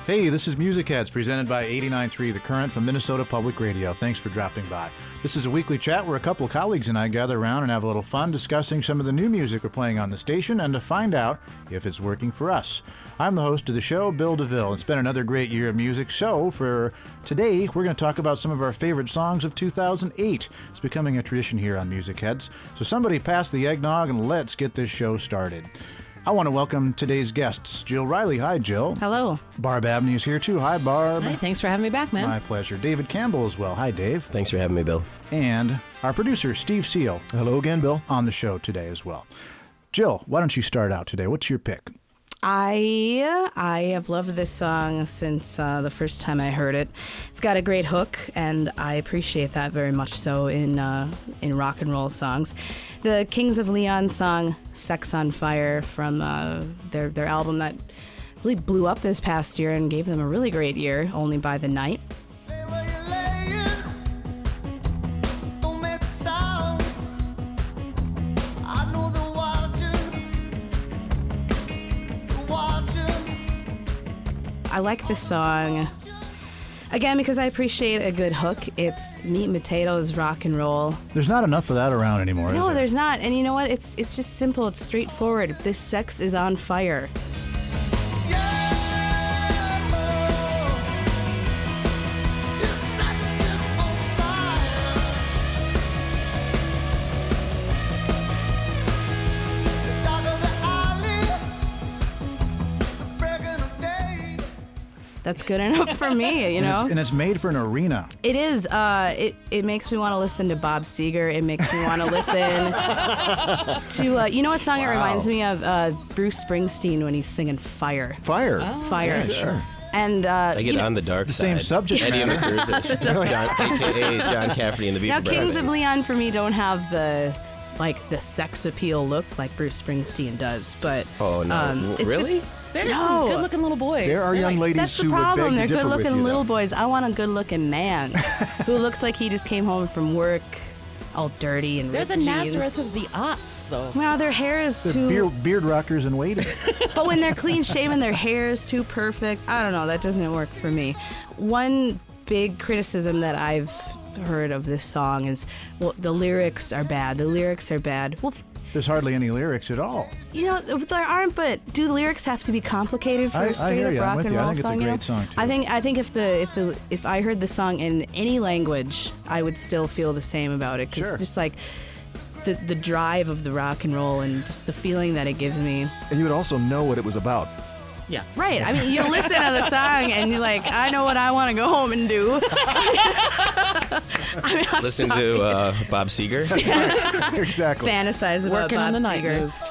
Hey, this is Music Heads, presented by 89.3 The Current from Minnesota Public Radio. Thanks for dropping by. This is a weekly chat where a couple of colleagues and I gather around and have a little fun discussing some of the new music we're playing on the station and to find out if it's working for us. I'm the host of the show, Bill DeVille. It's been another great year of music, so for today, we're going to talk about some of our favorite songs of 2008. It's becoming a tradition here on Music Heads. So somebody pass the eggnog and let's get this show started. I want to welcome today's guests. Jill Riley. Hi, Jill. Hello. Barb Abney is here, too. Hi, Barb. Hi, thanks for having me back, man. My pleasure. David Campbell as well. Hi, Dave. Thanks for having me, Bill. And our producer, Steve Seal. Hello again, Bill. On the show today as well. Jill, why don't you start out today? What's your pick? I have loved this song since the first time I heard it. It's got a great hook, and I appreciate that very much so in rock and roll songs. The Kings of Leon song "Sex on Fire" from their album that really blew up this past year and gave them a really great year, Only by the Night. I like this song, again, because I appreciate a good hook. It's meat and potatoes rock and roll. There's not enough of that around anymore, No, is there? there's not. And you know what? It's just simple. It's straightforward. This sex is on fire. That's good enough for me, you know? And it's made for an arena. It is. It makes me want to listen to Bob Seger. It makes me want to listen to, you know what song it reminds me of? Bruce Springsteen when he's singing Fire. Fire. Fire. Yeah, sure. And I get on the dark The side. same subject Eddie matter. McCurtis, a.k.a. John Cafferty and the Beaver now Brothers. Kings of Leon for me don't have the sex appeal look like Bruce Springsteen does, but Oh, no. it's Really? just- There's No. some good-looking little boys. There are young ladies That's the who would problem. beg They're to differ with good-looking you, little though. boys. I want a good-looking man who looks like he just came home from work, all dirty and They're ripped the jeans. Nazareth of the aughts, though. Well, their hair is They're too. beard rockers in waiting. But when they're clean shaven, their hair is too perfect. I don't know. That doesn't work for me. One big criticism that I've heard of this song is, well, the lyrics are bad. The lyrics are bad. Well, There's hardly any lyrics at all. you know, there aren't, but do the lyrics have to be complicated for I a straight hear up you. I'm rock with and you. I roll think it's a song? great song, too. I think if I heard the song in any language, I would still feel the same about it. 'Cause Sure. it's just like the drive of the rock and roll and just the feeling that it gives me. And you would also know what it was about. Yeah. Right. I mean, you listen to the song and you're like, I know what I want to go home and do. I mean, I'm Listen sorry. to Bob Seger. Exactly. Fantasize about Working Bob on the night Seger. moves.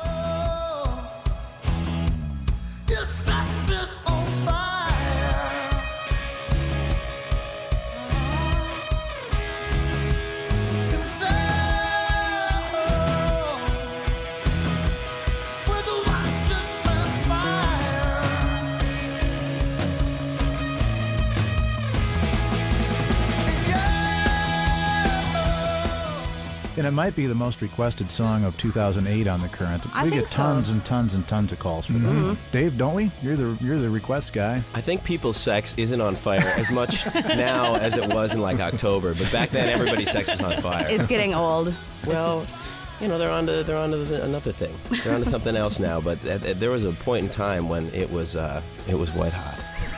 And it might be the most requested song of 2008 on The Current. I We think get so. tons and tons and tons of calls for that. Dave, don't we? You're the request guy. I think people's sex isn't on fire as much now as it was in like October, but back then everybody's sex was on fire. It's getting old. Well, It's just- you know, they're onto another thing. They're onto something else now. But there was a point in time when it was white hot.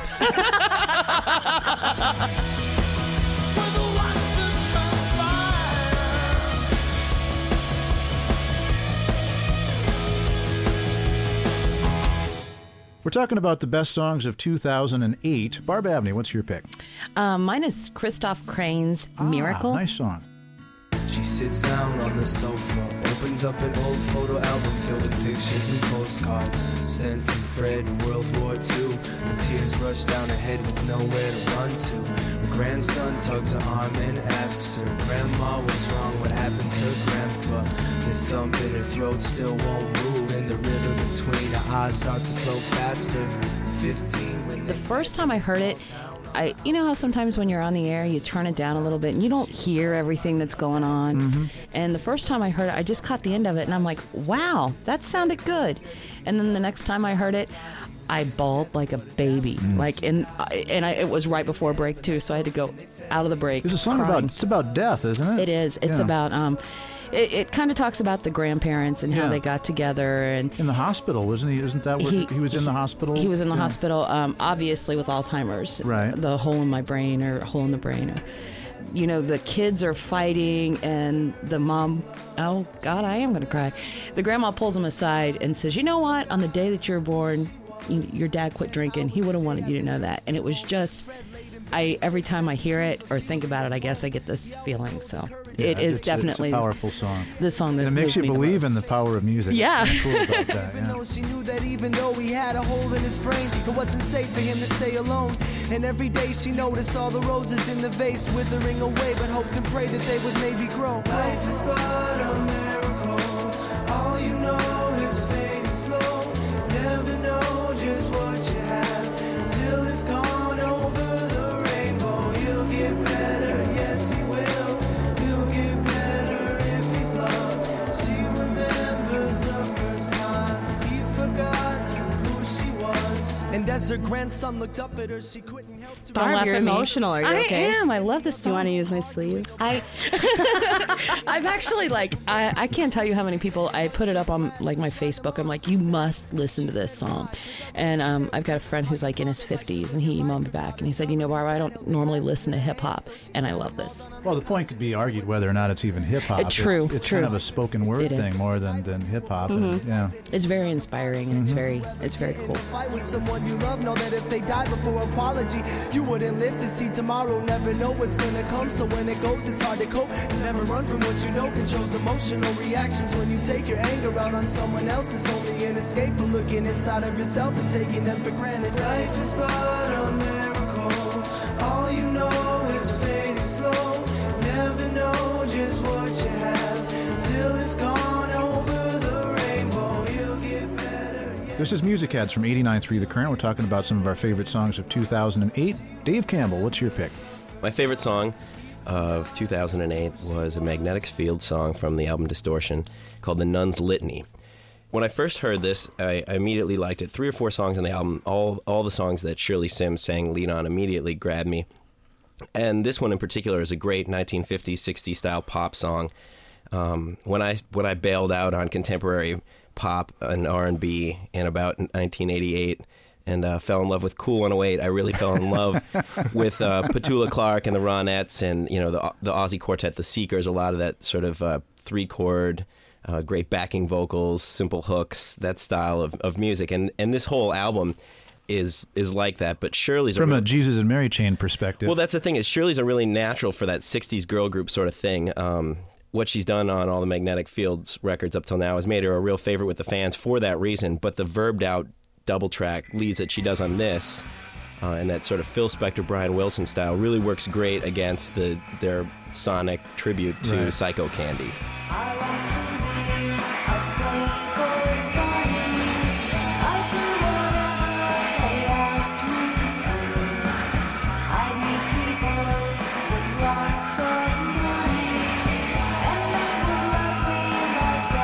We're talking about the best songs of 2008. Barb Abney, what's your pick? Mine is Christoph Crane's Miracle. Nice song. She sits down on the sofa, opens up an old photo album filled with pictures and postcards sent from Fred in World War II. The tears rush down her head with nowhere to run to. Her grandson tugs her arm and asks her, Grandma, what's wrong? What happened to Grandpa? The thump in her throat still won't move, and the river between her eyes starts to flow faster. 15 when The first time I heard it, you know how sometimes when you're on the air, you turn it down a little bit and you don't hear everything that's going on. Mm-hmm. And the first time I heard it, I just caught the end of it and I'm like, wow, that sounded good. And then the next time I heard it, I bawled like a baby. It was right before break too, so I had to go out of the break. It's a song crying. about death, isn't it? It is. It's about it kind of talks about the grandparents and how they got together and in the hospital, wasn't he? Isn't that where he was in the hospital? He was in the hospital, obviously with Alzheimer's. Right. The hole in my brain or hole in the brain. Or, the kids are fighting and the mom, oh God, I am going to cry. The grandma pulls him aside and says, you know what? On the day that you were born, your dad quit drinking. He would have wanted you to know that. And it was just, every time I hear it or think about it, I guess I get this feeling. So it is definitely it's a powerful song. The song that and it makes you believe in the power of music. Yeah. It's cool about that, Even though she knew that even though he had a hole in his brain, it wasn't safe for him to stay alone. And every day she noticed all the roses in the vase withering away, but hoped and prayed that they would maybe grow. Life is but a miracle. All you know is fading slow. Never know just what you have till it's gone over the rainbow. He'll get better, yes he will. He'll get better if he's loved. She remembers the first time he forgot who she was. And as her grandson looked up at her, she couldn't help to Don't laugh, you're emotional. Are you okay? I am. I love this Do song. you want to use my sleeve? I've actually I can't tell you how many people I put it up on my Facebook. I'm like, you must listen to this song. And I've got a friend who's in his 50s and he emailed me back and he said, Barbara, I don't normally listen to hip hop and I love this. Well, the point could be argued whether or not it's even hip hop. True. It's kind of a spoken word thing more than hip hop. Mm-hmm. It's very inspiring and it's very cool. Fight with someone you love, know that if they die before apology, you wouldn't live to see tomorrow. Never know what's gonna come, so when it goes, it's hard to cope. You never run from what you know, controls emotional reactions. When you take your anger out on someone else, it's only an escape from looking inside of yourself and taking them for granted. Life is but a miracle. All you know is fading slow. Never know just what you have till it's gone over the rainbow. You'll get better. This is Music Heads from 89.3 The Current. We're talking about some of our favorite songs of 2008. Dave Campbell, what's your pick? My favorite song of 2008 was a Magnetic Fields song from the album Distortion called The Nun's Litany. When I first heard this, I immediately liked it. 3 or 4 songs on the album, all the songs that Shirley Sims sang lead on immediately grabbed me. And this one in particular is a great 1950s, 60s style pop song. When I bailed out on contemporary pop and R&B in about 1988 and fell in love with Cool 108, I really fell in love with Petula Clark and the Ronettes and the Aussie quartet, the Seekers, a lot of that sort of 3-chord, great backing vocals, simple hooks, that style of music. And this whole album is like that, but Shirley's from a Jesus and Mary Chain perspective. Well, that's the thing, is Shirley's are really natural for that 60s girl group sort of thing. What she's done on all the Magnetic Fields records up till now has made her a real favorite with the fans for that reason, but the verbed out double track leads that she does on this and that sort of Phil Spector, Brian Wilson style really works great against their sonic tribute to Psycho Candy. I want to be a playboy's bunny. I do whatever they ask me to. I meet people with lots of money, and they would love me like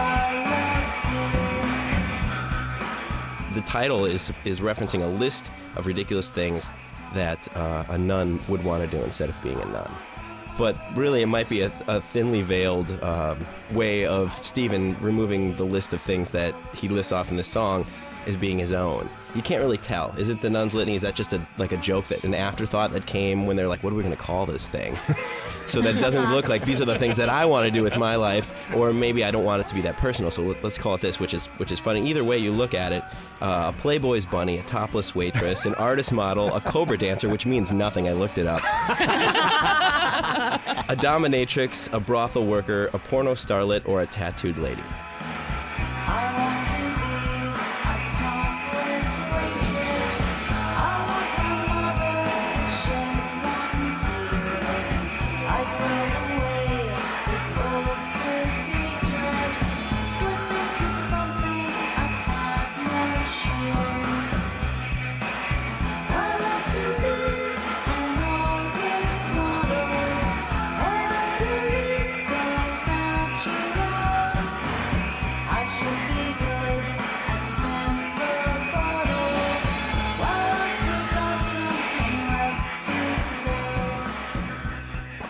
I love you. The title is referencing a list of ridiculous things that a nun would want to do instead of being a nun. But really, it might be a thinly veiled way of Stephen removing the list of things that he lists off in this song as being his own. You can't really tell. Is it the Nun's Litany? Is that just a joke, an afterthought that came when they're like, what are we going to call this thing? So that it doesn't look like these are the things that I want to do with my life, or maybe I don't want it to be that personal, so let's call it this, which is funny. Either way you look at it, a Playboy's bunny, a topless waitress, an artist model, a Cobra dancer, which means nothing, I looked it up, a dominatrix, a brothel worker, a porno starlet, or a tattooed lady. I want to be a topless waitress. I want my mother to shed one tear. I throw away this old city dress, slip into something a tad more sheer. I want to be an artist's model, and I'd at least go natural.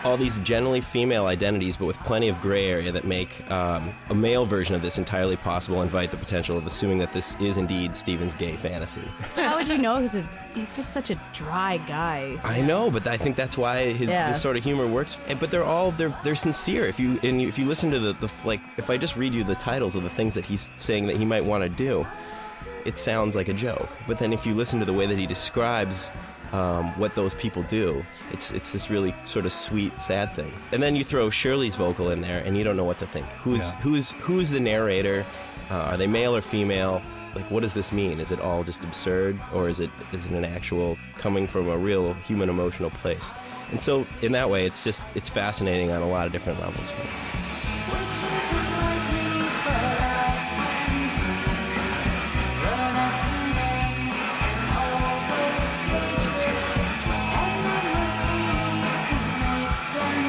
all these generally female identities, but with plenty of gray area that make a male version of this entirely possible, invite the potential of assuming that this is indeed Steven's gay fantasy. How would you know? Because he's just such a dry guy. I know, but I think that's why this sort of humor works. But they're sincere. If you listen to the like, if I just read you the titles of the things that he's saying that he might want to do, it sounds like a joke. But then if you listen to the way that he describes what those people do, it's this really sort of sweet, sad thing. And then you throw Shirley's vocal in there, and you don't know what to think. Who's the narrator? Are they male or female? Like, what does this mean? Is it all just absurd, or is it an actual coming from a real human emotional place? And so, in that way, it's fascinating on a lot of different levels. Which isn't like me, but I can dream. Learn I see them in all those pages, and then repeat to make them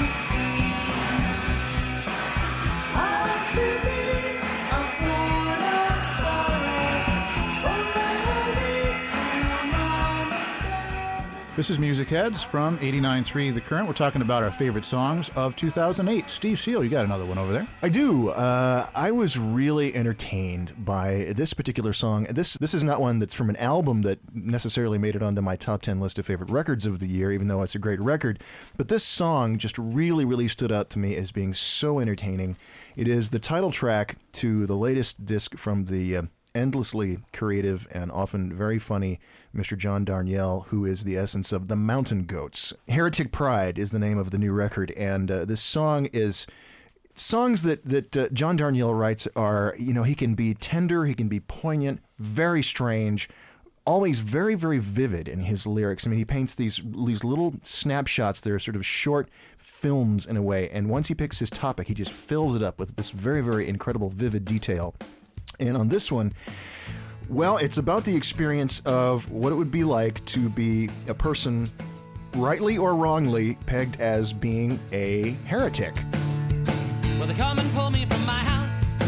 scream. I want to be a border solid, forever be till mom is dead. This is Music Heads from 89.3 The Current. We're talking about our favorite songs of 2008. Steve Seal, you got another one over there. I do. I was really entertained by this particular song. This is not one that's from an album that necessarily made it onto my top 10 list of favorite records of the year, even though it's a great record. But this song just really, really stood out to me as being so entertaining. It is the title track to the latest disc from the endlessly creative and often very funny Mr. John Darnielle, who is the essence of the Mountain Goats. Heretic Pride is the name of the new record, and this song is... Songs that John Darnielle writes are, he can be tender, he can be poignant, very strange, always very, very vivid in his lyrics. I mean, he paints these little snapshots. They're sort of short films in a way, and once he picks his topic, he just fills it up with this very, very incredible, vivid detail. And on this one, well, it's about the experience of what it would be like to be a person, rightly or wrongly, pegged as being a heretic. Well, they come and pull me from my house,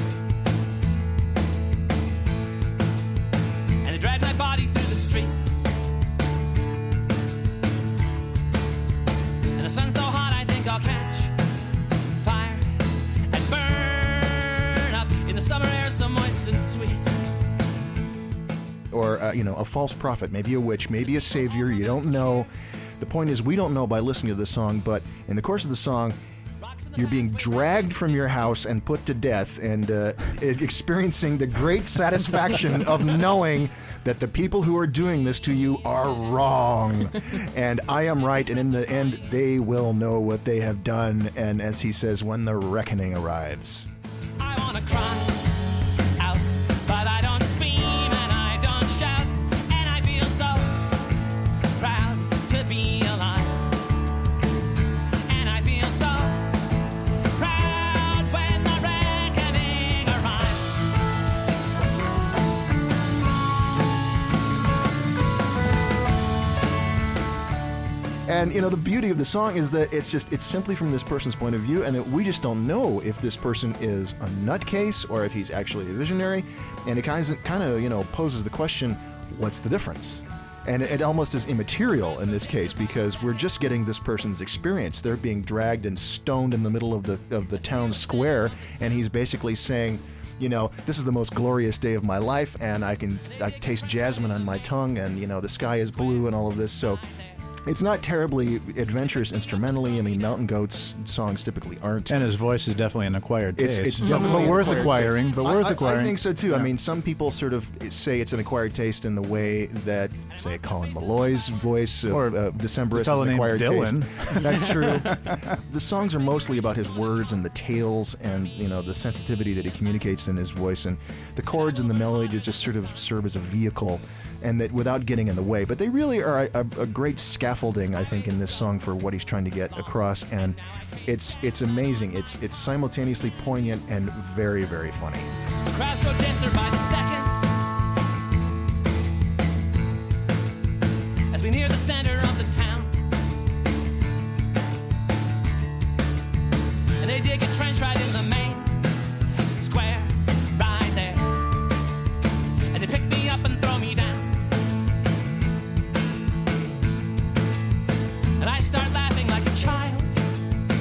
and they drag my body through the streets, and the sun's so hot I think I'll catch fire and burn up in the summer air so moist and sweet. Or, a false prophet, maybe a witch, maybe a savior, you don't know. The point is, we don't know by listening to the song, but in the course of the song, you're being dragged from your house and put to death, and experiencing the great satisfaction of knowing that the people who are doing this to you are wrong, and I am right, and in the end, they will know what they have done, and as he says, when the reckoning arrives. I wanna cry out, but I don't scream and I don't shout, and I feel so proud to be alive. And I feel so proud when the reckoning arrives. And, the beauty of the song is that it's simply from this person's point of view, and that we just don't know if this person is a nutcase or if he's actually a visionary. And it kind of poses the question, what's the difference? And it almost is immaterial in this case, because we're just getting this person's experience. They're being dragged and stoned in the middle of the town square, and he's basically saying, this is the most glorious day of my life, and I taste jasmine on my tongue, and, the sky is blue and all of this. So it's not terribly adventurous instrumentally. I mean, Mountain Goats songs typically aren't. And his voice is definitely an acquired taste. It's definitely but an worth acquired acquiring. taste. But worth acquiring. I think so too. Yeah. I mean, some people sort of say it's an acquired taste in the way that, say, Colin Malloy's voice Or Decemberist is fellow an named acquired Dylan. taste. That's true. The songs are mostly about his words and the tales and the sensitivity that he communicates in his voice, and the chords and the melody just sort of serve as a vehicle, and that without getting in the way. But they really are a great scaffolding, I think, in this song for what he's trying to get across, and it's amazing. It's simultaneously poignant and very, very funny. The crowds grow denser by the second as we near the center of the town, and they dig a trench right in the main square right there, and they pick me up and throw me down, and I start laughing like a child,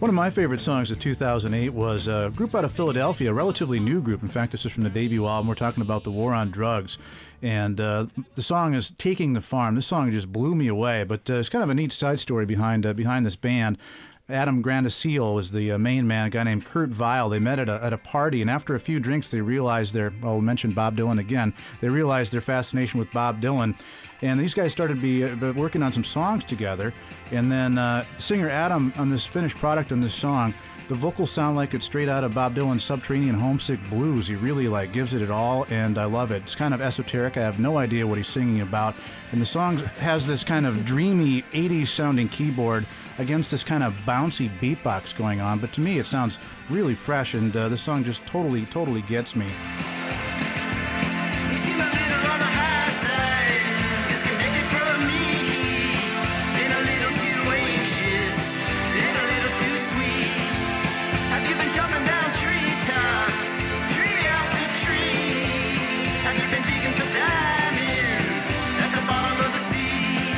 One of my favorite songs of 2008 was a group out of Philadelphia, a relatively new group. In fact, this is from the debut album. We're talking about the War on Drugs. And the song is Taking the Farm. This song just blew me away, but it's kind of a neat side story behind this band. Adam Grandiseel was the main man, a guy named Kurt Vile. They met at a party, and after a few drinks, they realized we'll mention Bob Dylan again. They realized their fascination with Bob Dylan, and these guys started working on some songs together. And then singer Adam, on this finished product on this song, the vocals sound like it's straight out of Bob Dylan's Subterranean Homesick Blues. He really gives it all, and I love it. It's kind of esoteric. I have no idea what he's singing about. And the song has this kind of dreamy 80s sounding keyboard against this kind of bouncy beatbox going on. But to me, it sounds really fresh, and the song just totally gets me. You see my little on the high side, disconnected from me, been a little too anxious, been a little too sweet. Have you been jumping down treetops, tree after tree? Have you been digging for diamonds at the bottom of the sea?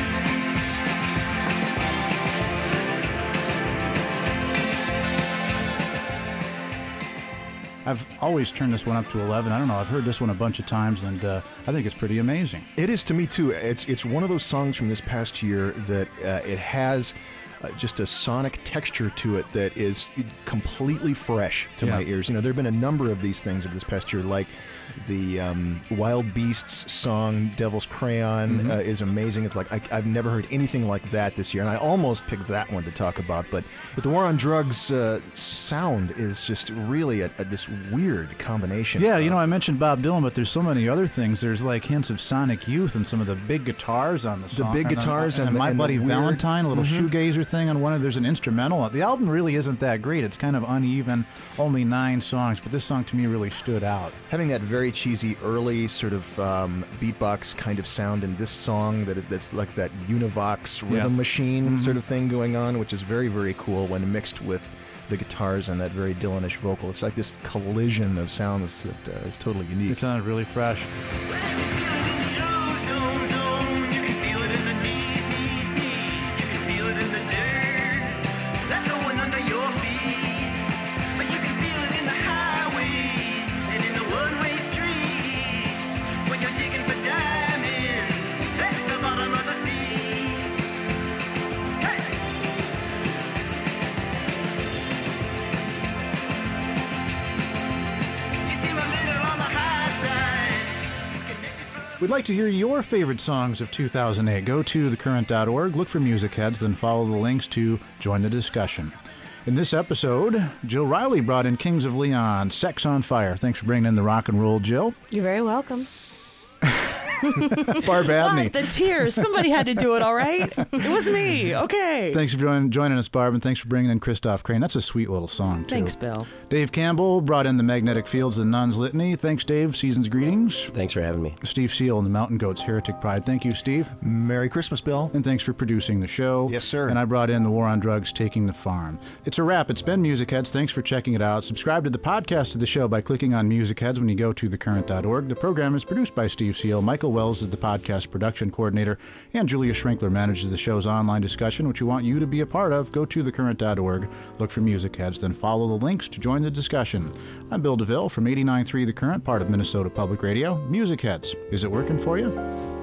I've always turned this one up to 11. I don't know. I've heard this one a bunch of times, and I think it's pretty amazing. It is to me, too. It's one of those songs from this past year that it has just a sonic texture to it that is completely fresh to my ears. You know, there have been a number of these things of this past year, like the Wild Beasts song Devil's Crayon is amazing. It's like I've never heard anything like that this year, and I almost picked that one to talk about. But the War on Drugs sound is just really this weird combination. Yeah, I mentioned Bob Dylan, but there's so many other things. There's like hints of Sonic Youth and some of the big guitars on the song. The big guitars and My Buddy Valentine, a little shoegazer thing on one of. There's an instrumental. The album really isn't that great. It's kind of uneven, only 9 songs, but this song to me really stood out. Having that very cheesy early sort of beatbox kind of sound in this song that's like that Univox rhythm machine sort of thing going on, which is very, very cool when mixed with the guitars and that very Dylanish vocal. It's like this collision of sounds that is totally unique. It sounded really fresh. We'd like to hear your favorite songs of 2008. Go to thecurrent.org, look for Music Heads, then follow the links to join the discussion. In this episode, Jill Riley brought in Kings of Leon, Sex on Fire. Thanks for bringing in the rock and roll, Jill. You're very welcome. Barb Abney. What? The tears. Somebody had to do it, all right? It was me. Okay. Thanks for joining us, Barb, and thanks for bringing in Christoph Crane. That's a sweet little song, too. Thanks, Bill. Dave Campbell brought in the Magnetic Fields, the Nuns Litany. Thanks, Dave. Season's greetings. Thanks for having me. Steve Seal and the Mountain Goats Heretic Pride. Thank you, Steve. Merry Christmas, Bill. And thanks for producing the show. Yes, sir. And I brought in the War on Drugs, Taking the Farm. It's a wrap. It's been Music Heads. Thanks for checking it out. Subscribe to the podcast of the show by clicking on Music Heads when you go to thecurrent.org. The program is produced by Steve Seal. Michael Wells is the podcast production coordinator, and Julia Schrinkler manages the show's online discussion, which we want you to be a part of. Go to thecurrent.org, look for Music Heads, then follow the links to join the discussion. I'm Bill DeVille from 89.3 The Current, part of Minnesota Public Radio. Music Heads. Is it working for you?